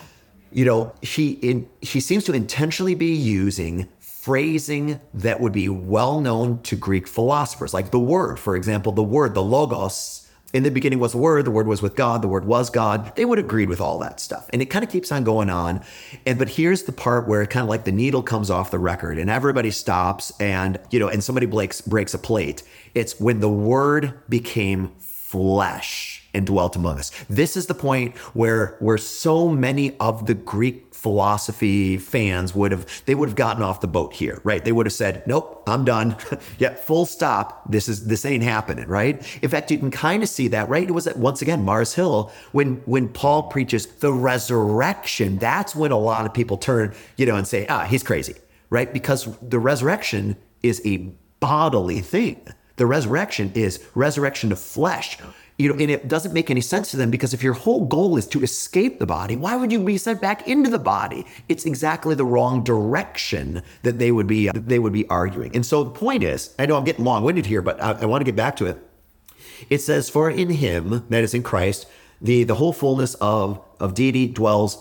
you know, he in he seems to intentionally be using phrasing that would be well known to Greek philosophers, like the word, for example, the word, the logos. In the beginning was the word, the word was with God, the word was God. They would have agreed with all that stuff. And it kind of keeps on going on. And but here's the part where it kind of like the needle comes off the record and everybody stops and, you know, and somebody breaks breaks a plate. It's when the word became flesh and dwelt among us. This is the point where where so many of the Greek philosophy fans would have, they would have gotten off the boat here, right? They would have said, nope, I'm done. Yeah, full stop. This is, this ain't happening, right? In fact, you can kind of see that, right? It was at, once again, Mars Hill, when, when Paul preaches the resurrection, that's when a lot of people turn, you know, and say, ah, he's crazy, right? Because the resurrection is a bodily thing. The resurrection is resurrection of flesh. You know, and it doesn't make any sense to them, because if your whole goal is to escape the body, why would you be sent back into the body? It's exactly the wrong direction that they would be that they would be arguing. And so the point is, I know I'm getting long-winded here, but I, I want to get back to it, It says, for in him, that is in Christ, the, the whole fullness of, of deity dwells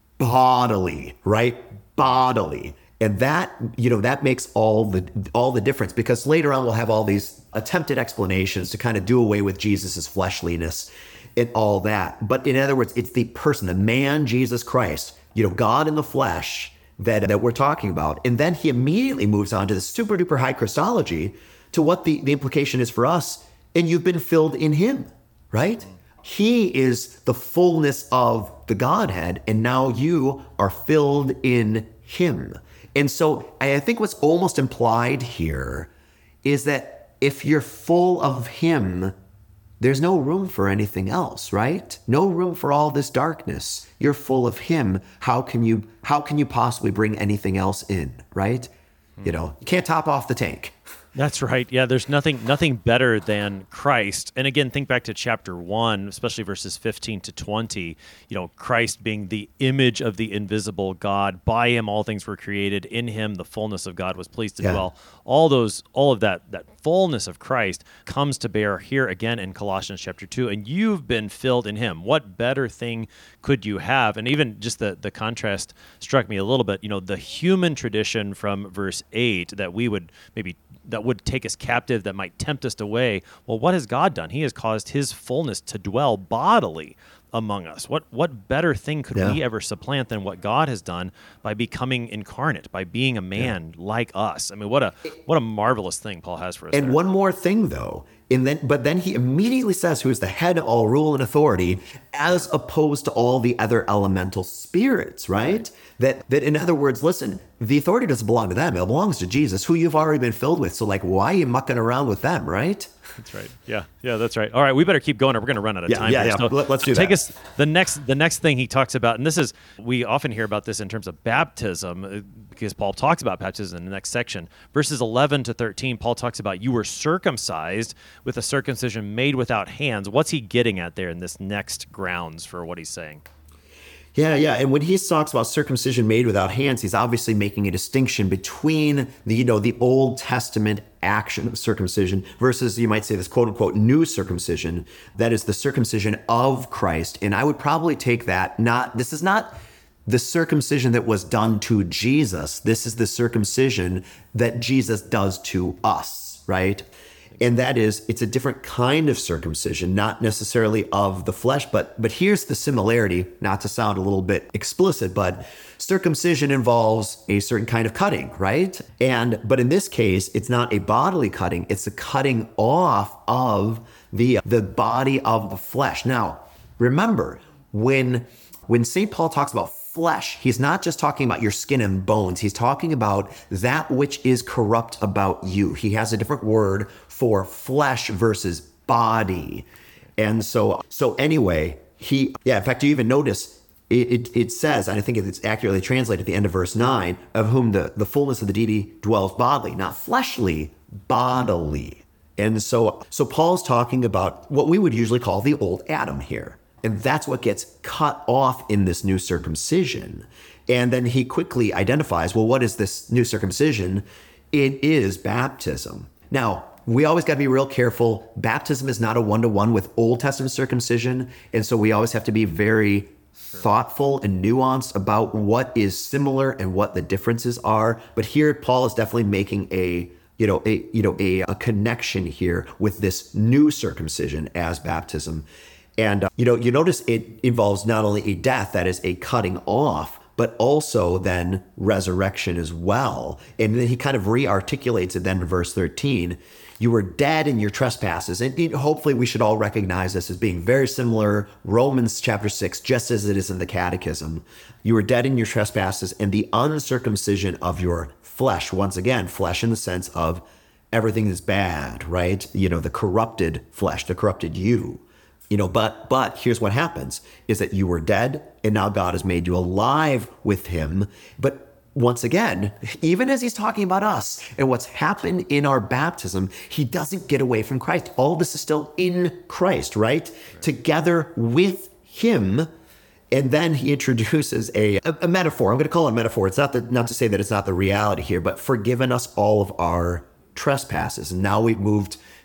bodily, right? Bodily. And that, you know, that makes all the all the difference, because later on we'll have all these attempted explanations to kind of do away with Jesus's fleshliness and all that. But in other words, it's the person, the man, Jesus Christ, you know, God in the flesh that, that we're talking about. And then he immediately moves on to the super duper high Christology, to what the, the implication is for us. And you've been filled in him, right? He is the fullness of the Godhead, and now you are filled in him. And so I think what's almost implied here is that if you're full of him, there's no room for anything else, right? No room for all this darkness. You're full of him. How can you, how can you possibly bring anything else in, right? You know, you can't top off the tank. That's right. Yeah, there's nothing nothing better than Christ. And again, think back to chapter one, especially verses fifteen to twenty, you know, Christ being the image of the invisible God. By him all things were created. In him the fullness of God was pleased to Yeah. dwell. All those all of that that fullness of Christ comes to bear here again in Colossians chapter two, and you've been filled in him. What better thing could you have? And even just the the contrast struck me a little bit, you know, the human tradition from verse eight that we would maybe that would take us captive, that might tempt us away. Well, what has God done? He has caused his fullness to dwell bodily among us. What what better thing could Yeah. we ever supplant than what God has done by becoming incarnate, by being a man yeah. like us? I mean, what a what a marvelous thing Paul has for us. And there. one more thing, though, and then but then he immediately says, who is the head of all rule and authority, as opposed to all the other elemental spirits, right? That that in other words, listen, the authority doesn't belong to them. It belongs to Jesus, who you've already been filled with. So like, why are you mucking around with them, right? That's right. Yeah, yeah, that's right. All right, we better keep going, or we're going to run out of Yeah, time. yeah, here. yeah. So Let- let's do take that. us the next. The next thing he talks about, and this is we often hear about this in terms of baptism, uh, because Paul talks about baptism in the next section, verses eleven to thirteen. Paul talks about you were circumcised with a circumcision made without hands. What's he getting at there in this next grounds for what he's saying? Yeah, yeah. And when he talks about circumcision made without hands, he's obviously making a distinction between the, you know, the Old Testament action of circumcision versus, you might say, this quote unquote new circumcision. That is the circumcision of Christ. And I would probably take that not, this is not the circumcision that was done to Jesus. This is the circumcision that Jesus does to us, right? And that is, it's a different kind of circumcision, not necessarily of the flesh, but but here's the similarity, not to sound a little bit explicit, but circumcision involves a certain kind of cutting, right? And but in this case, it's not a bodily cutting, it's a cutting off of the the body of the flesh. Now, remember, when when Saint Paul talks about flesh, he's not just talking about your skin and bones. He's talking about that which is corrupt about you. He has a different word for flesh versus body. And so, so anyway, he, yeah, in fact, you even notice it, it, it says, and I think it's accurately translated at the end of verse nine, of whom the, the fullness of the deity dwells bodily, not fleshly, bodily. And so, so Paul's talking about what we would usually call the old Adam here. And that's what gets cut off in this new circumcision. And then he quickly identifies, well, what is this new circumcision? It is baptism. Now, we always got to be real careful. Baptism is not a one-to-one with Old Testament circumcision. And so we always have to be very thoughtful and nuanced about what is similar and what the differences are. But here, Paul is definitely making a you know, a you know a, a connection here with this new circumcision as baptism. And, uh, you know, you notice it involves not only a death, that is a cutting off, but also then resurrection as well. And then he kind of re-articulates it then in verse thirteen. You were dead in your trespasses. And you know, hopefully we should all recognize this as being very similar. Romans chapter six, just as it is in the Catechism. You were dead in your trespasses and the uncircumcision of your flesh. Once again, flesh in the sense of everything is bad, right? You know, the corrupted flesh, the corrupted you. You know, but but here's what happens is that you were dead and now God has made you alive with him. But once again, even as he's talking about us and what's happened in our baptism, he doesn't get away from Christ. All this is still in Christ, right? right. Together with him. And then he introduces a, a, a metaphor. I'm going to call it a metaphor. It's not the, not to say that it's not the reality here, but forgiven us all of our trespasses. And now we've moved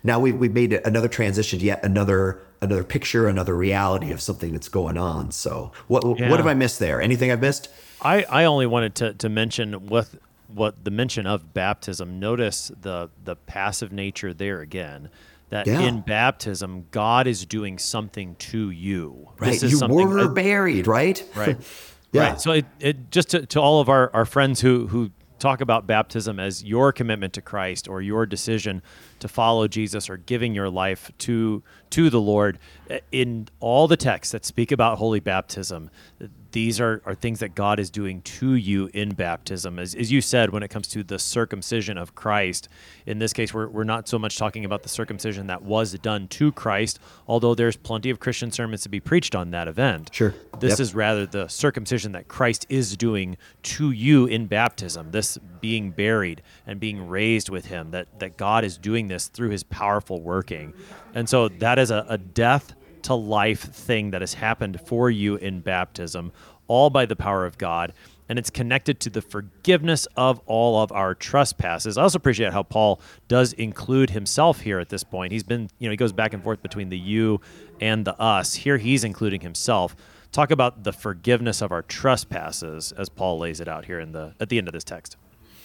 now we've, we've made another transition to yet another another picture, another reality of something that's going on. So what Yeah. what have I missed there? Anything I've missed? I, I only wanted to, to mention with what the mention of baptism. Notice the the passive nature there again. That Yeah. in baptism, God is doing something to you. Right. This is You something, were buried, right? Right. Yeah. Right. So it, it just to, to all of our, our friends who, who talk about baptism as your commitment to Christ or your decision to follow Jesus or giving your life to to the Lord, in all the texts that speak about holy baptism, these are, are things that God is doing to you in baptism. As, as you said, when it comes to the circumcision of Christ, in this case, we're, we're not so much talking about the circumcision that was done to Christ, although there's plenty of Christian sermons to be preached on that event. Sure. This Yep. is rather the circumcision that Christ is doing to you in baptism, this being buried and being raised with him, that, that God is doing this through his powerful working. And so that is a, a death to life thing that has happened for you in baptism, all by the power of God. And it's connected to the forgiveness of all of our trespasses. I also appreciate how Paul does include himself here at this point. He's been, you know, he goes back and forth between the you and the us. Here he's including himself. Talk about the forgiveness of our trespasses as Paul lays it out here in the at the end of this text.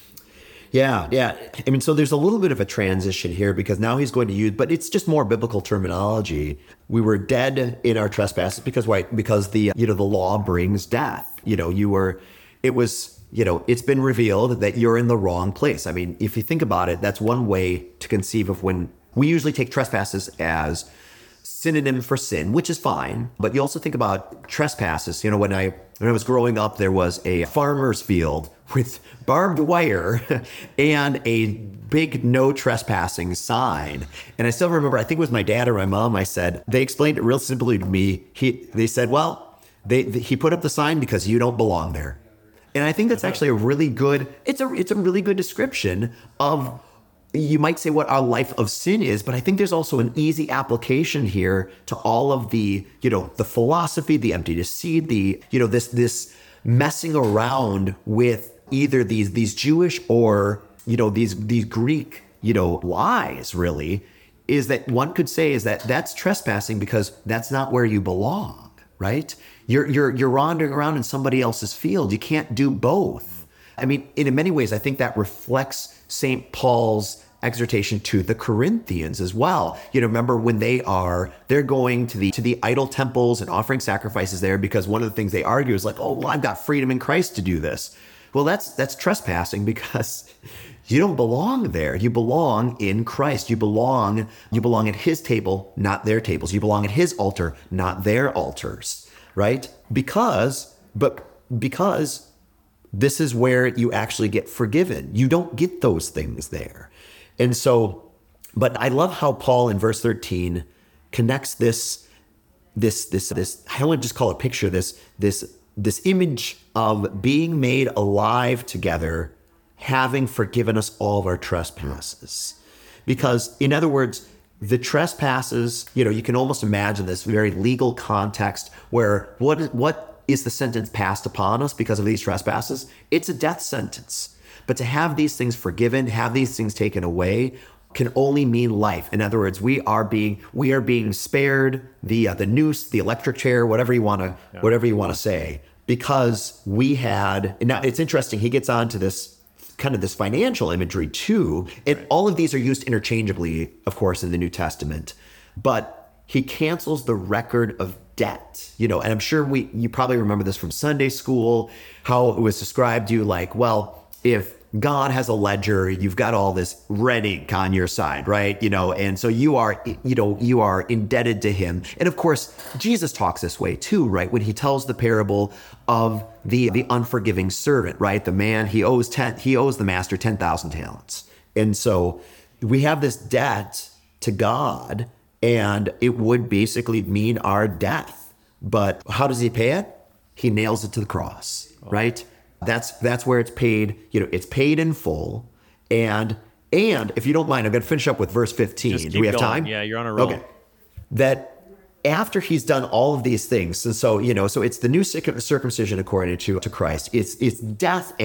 Yeah, yeah. I mean, so there's a little bit of a transition here because now he's going to use, but it's just more biblical terminology. We were dead in our trespasses because why? Because the, you know, the law brings death. You know, you were, it was, you know, it's been revealed that you're in the wrong place. I mean, if you think about it, that's one way to conceive of when we usually take trespasses as synonym for sin, which is fine. But you also think about trespasses. You know, when I when I was growing up, there was a farmer's field with barbed wire and a big no trespassing sign. And I still remember, I think it was my dad or my mom, I said, they explained it real simply to me. He They said, well, they, they he put up the sign because you don't belong there. And I think that's actually a really good, it's a it's a really good description of, you might say, what our life of sin is, but I think there's also an easy application here to all of the, you know, the philosophy, the empty deceit, the, you know, this this messing around with either these these Jewish or, you know, these these Greek, you know, lies, really, is that one could say is that that's trespassing because that's not where you belong, right? You're you're you're wandering around in somebody else's field. You can't do both. I mean, in many ways, I think that reflects Saint Paul's exhortation to the Corinthians as well. You know, remember when they are, they're going to the to the idol temples and offering sacrifices there because one of the things they argue is like, oh, well, I've got freedom in Christ to do this. Well, that's that's trespassing because you don't belong there. You belong in Christ. You belong, you belong at his table, not their tables. You belong at his altar, not their altars, right? Because, but because this is where you actually get forgiven. You don't get those things there. And so, but I love how Paul in verse thirteen connects this, this, this, this, I don't want to just call it picture, this, this, this image of being made alive together, having forgiven us all of our trespasses. Because in other words, the trespasses, you know, you can almost imagine this very legal context where what, what, is the sentence passed upon us because of these trespasses? It's a death sentence. But to have these things forgiven, have these things taken away, can only mean life. In other words, we are being we are being spared the uh, the noose, the electric chair, whatever you want to yeah. whatever you want to say, because we had. And now it's interesting. He gets on to this kind of this financial imagery too, and right. all of these are used interchangeably, of course, in the New Testament. But he cancels the record of debt, you know, and I'm sure we, you probably remember this from Sunday school, how it was described to you like, well, if God has a ledger, you've got all this red ink on your side, right? You know, and so you are, you know, you are indebted to him. And of course, Jesus talks this way too, right? When he tells the parable of the, the unforgiving servant, right? The man, he owes ten, he owes the master ten thousand talents. And so we have this debt to God, and it would basically mean our death. But how does he pay it? He nails it to the cross, right? That's that's where it's paid. You know, it's paid in full. And and if you don't mind, I'm going to finish up with verse fifteen. Just Do we have going. time? Yeah, you're on a roll. Okay. That after he's done all of these things, and so, you know, so it's the new circumcision according to, to Christ. It's it's death and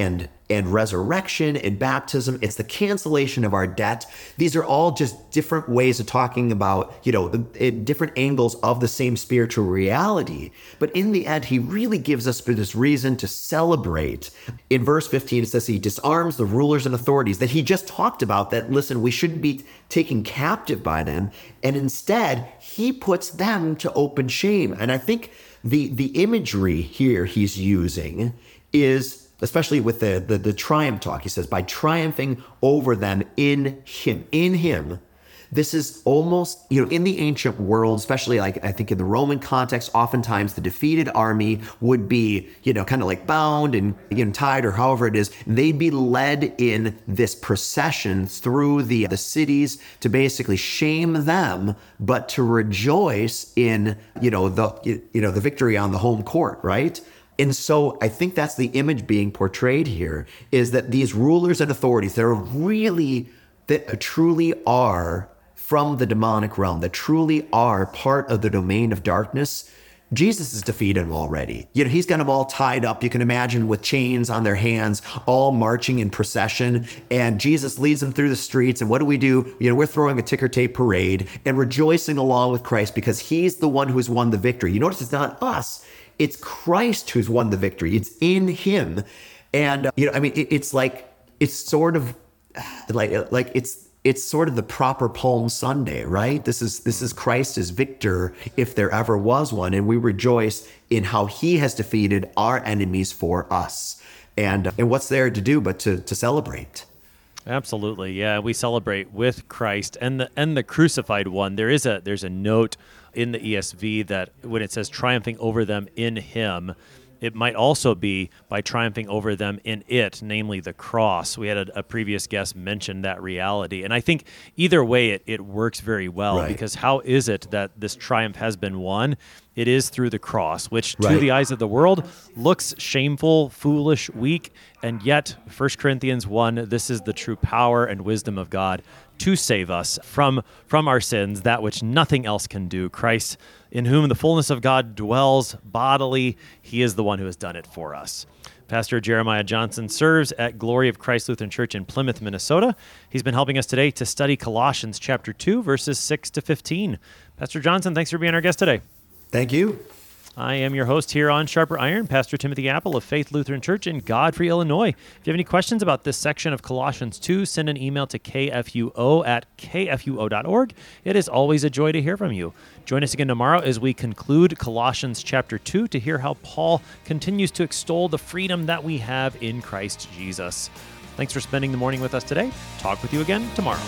and resurrection and baptism. It's the cancellation of our debt. These are all just different ways of talking about, you know, the different angles of the same spiritual reality. But in the end, he really gives us this reason to celebrate. In verse fifteen, it says he disarms the rulers and authorities that he just talked about, that, listen, we shouldn't be taken captive by them. And instead, he puts them to open shame. And I think the, the imagery here he's using is, especially with the, the the triumph talk, he says, by triumphing over them in him, in him. This is almost, you know, in the ancient world, especially like I think in the Roman context, oftentimes the defeated army would be, you know, kind of like bound and, you know, tied or however it is. They'd be led in this procession through the, the cities to basically shame them, but to rejoice in, you know, the, you know, the victory on the home court, right? And so I think that's the image being portrayed here, is that these rulers and authorities, they're really, that truly are from the demonic realm, that truly are part of the domain of darkness. Jesus has defeated them already. You know, he's got them all tied up. You can imagine with chains on their hands, all marching in procession. And Jesus leads them through the streets. And what do we do? You know, we're throwing a ticker tape parade and rejoicing along with Christ because he's the one who's won the victory. You notice it's not us. It's Christ who's won the victory. It's in him. And, uh, you know, I mean, it, it's like, it's sort of like, like it's, it's sort of the proper Palm Sunday, right? This is, this is Christ as victor, if there ever was one. And we rejoice in how he has defeated our enemies for us. And, uh, and what's there to do but to, to celebrate? Absolutely. Yeah. We celebrate with Christ and the, and the crucified one. There is a, there's a note in the E S V that when it says triumphing over them in him, it might also be by triumphing over them in it, namely the cross. We had a, a previous guest mention that reality. And I think either way, it, it works very well, right? Because how is it that this triumph has been won? It is through the cross, which to right. the eyes of the world looks shameful, foolish, weak. And yet, First Corinthians one, this is the true power and wisdom of God to save us from, from our sins, that which nothing else can do. Christ, in whom the fullness of God dwells bodily, he is the one who has done it for us. Pastor Jeremiah Johnson serves at Glory of Christ Lutheran Church in Plymouth, Minnesota. He's been helping us today to study Colossians chapter two, verses six to fifteen. Pastor Johnson, thanks for being our guest today. Thank you. I am your host here on Sharper Iron, Pastor Timothy Apple of Faith Lutheran Church in Godfrey, Illinois. If you have any questions about this section of Colossians two, send an email to k f u o at k f u o dot org. It is always a joy to hear from you. Join us again tomorrow as we conclude Colossians chapter two to hear how Paul continues to extol the freedom that we have in Christ Jesus. Thanks for spending the morning with us today. Talk with you again tomorrow.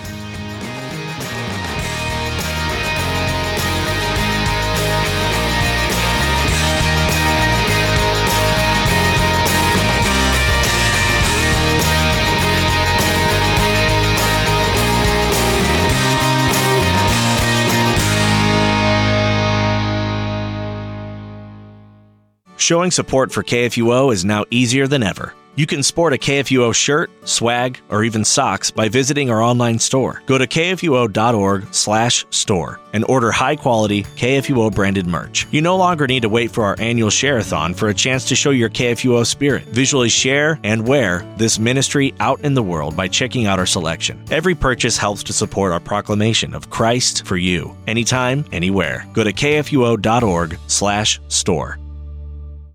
Showing support for K F U O is now easier than ever. You can sport a K F U O shirt, swag, or even socks by visiting our online store. Go to k f u o dot org slash store and order high-quality K F U O branded merch. You no longer need to wait for our annual share-a-thon for a chance to show your K F U O spirit. Visually share and wear this ministry out in the world by checking out our selection. Every purchase helps to support our proclamation of Christ for you, anytime, anywhere. Go to k f u o dot org slash store.